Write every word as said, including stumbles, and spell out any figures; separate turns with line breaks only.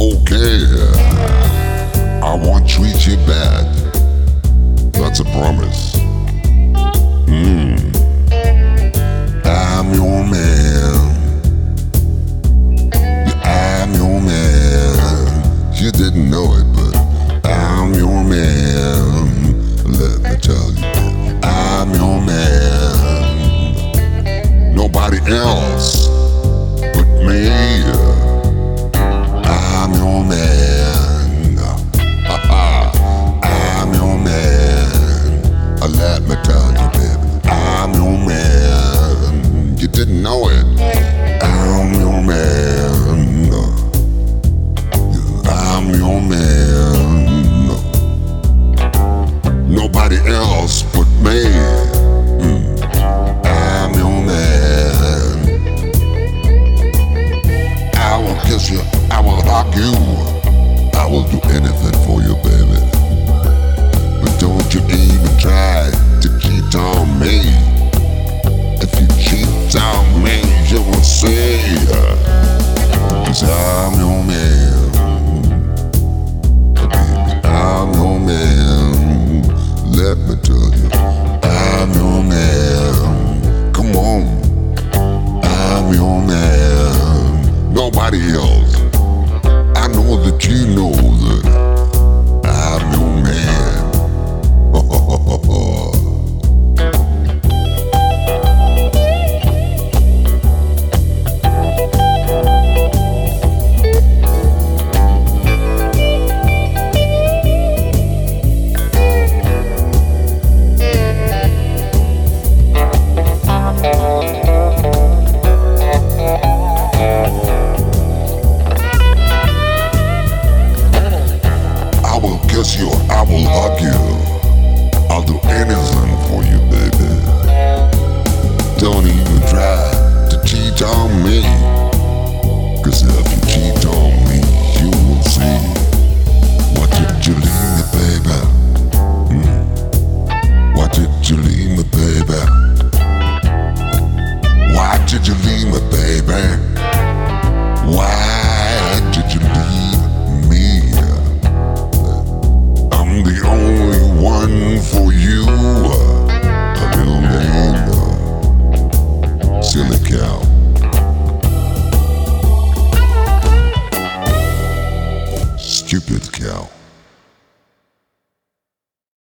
Okay, I won't treat you bad. That's a promise. Hmm. I'm your man. Yeah, I'm your man. You didn't know it, but I'm your man. Let me tell you, I'm your man. Nobody else but me. I'm your man. I'm your man. Let me tell you, baby, I'm your man. You didn't know it. I'm your man. I'm your man. Nobody else but me. I'm your man. I will kiss you. I will hug you. I will do anything for you, baby. But don't you even try to cheat on me. If you cheat on me, you will see. Cause I'm your man. Baby, I'm your man. Let me tell you, I'm your man. Come on. I'm your man. Nobody else. I know that you know that I'm your man. You, I will hug you. I'll do anything for you, baby. Don't even try to cheat on me. Cause if you cheat on me, you will see. What did you leave me, baby? Hmm. What did you leave me, baby? Why did you leave me, baby? Why did you leave me? I'm the only one for you. A little name, silly cow. Stupid cow.